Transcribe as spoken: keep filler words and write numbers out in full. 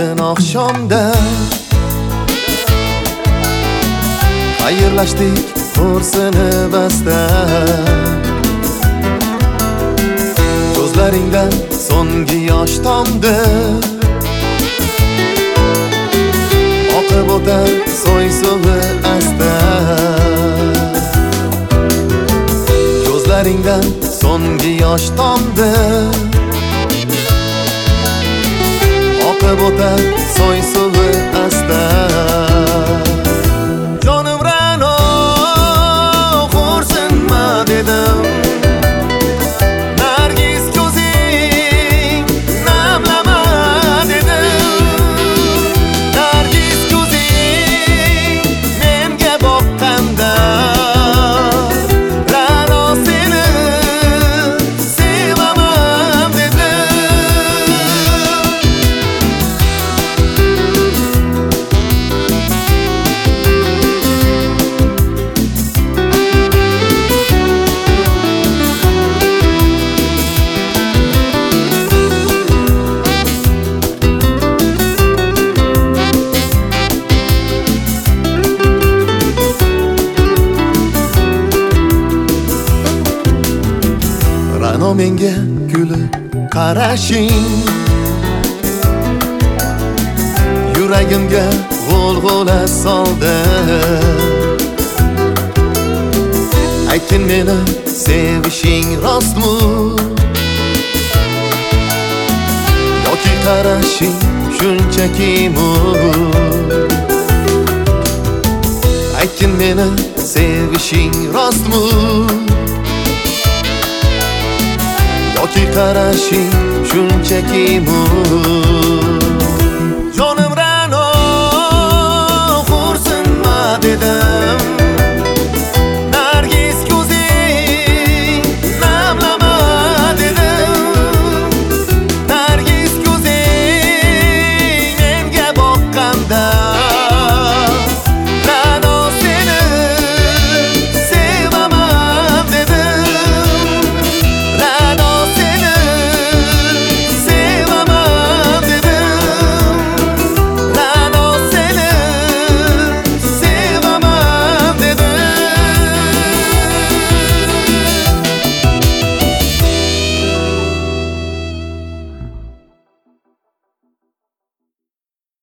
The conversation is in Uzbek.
yaqin oqshomda xayrlashdik xo'rsinib asta. Ko'zlaringdan so'nggi yosh tomdi, oqib o'tar soy suvi asta. Ko'zlaringdan so'nggi yosh tomdi, oqib o'tar soy suvi asta. Jonim Ra'no xo'rsinma dedim, Nargiz ko'zing namlama dedim. Nargiz ko'zing menga boqqanda, Ra'no seni sevaman dedim. Ra'no menga kulib qarashing yuragimga g'ulg'ula soldi. Aytgin meni sevishing rostmi yoki qarashing shunchaki mur? Aytgin meni sevishing rostmi yoki qarashing shunchaki mur?